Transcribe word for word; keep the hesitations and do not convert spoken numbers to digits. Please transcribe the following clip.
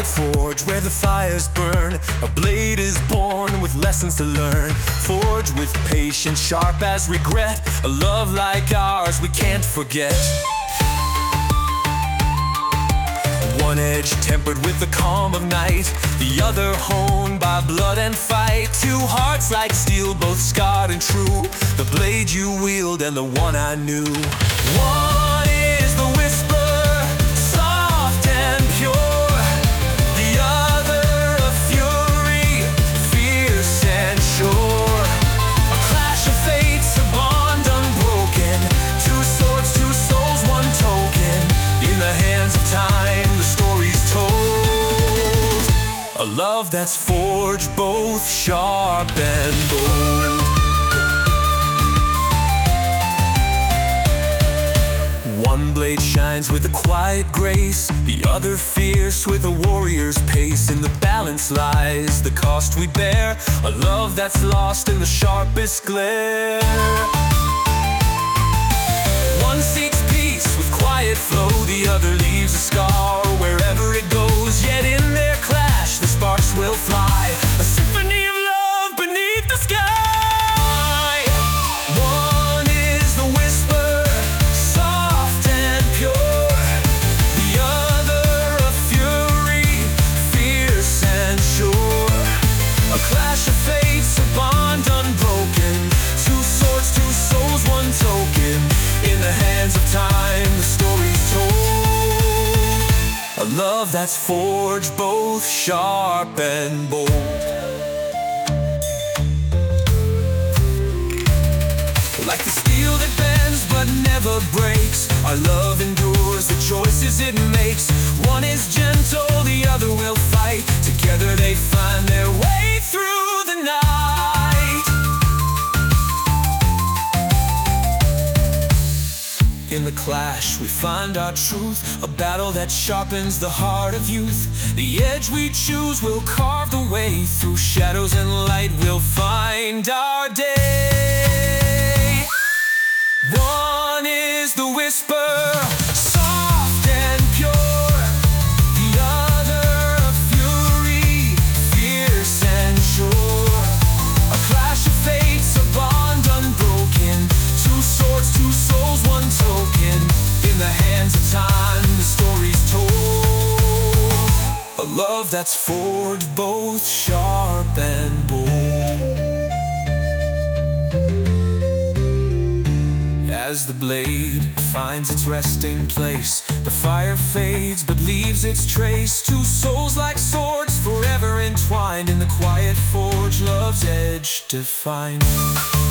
forge where the fires burn. A blade is born with lessons to learn. Forge with patience, sharp as regret. A love like ours we can't forget. One edge tempered with the calm of night, the other honed by blood and fight. Two hearts like steel, both scarred and true. The blade you wield and the one I knew. One is the whisper, soft and pure. The other a fury, fierce and sure. A clash of fates, a bond unbroken. Two swords, two souls, one token. In the hands of time, the story's told. A love that's forged both sharp and bold. One blade shines with a quiet grace, the other fierce with a warrior's pace. In the balance lies the cost we bear, a love that's lost in the sharpest glare. One seeks peace with quiet flow, the other leaves a scar wherever it goes. Yet in their clash the sparks will fly, a symphony of love beneath the sky. One is the whisper, soft and pure. The other a fury, fierce and sure. A clash of fates, a bond unbroken. Two swords, two souls, one token. In the hands of time, the story's told. A love that's forged both sharp and bold. Like the steel that bends but never breaks, our love endures the choices it makes. One is gentle, the other will fight. Together they find their way through the night. In the clash we find our truth, a battle that sharpens the heart of youth. The edge we choose will carve the way, through shadows and light we'll find our day. One is the whisper, soft and pure. The other a fury, fierce and sure. A clash of fates, a bond unbroken. Two swords, two souls, one token. In the hands of time, the story's told. A love that's forged both sharp and bold. As the blade finds its resting place, the fire fades but leaves its trace. Two souls like swords, forever entwined. In the quiet forge, love's edge defined.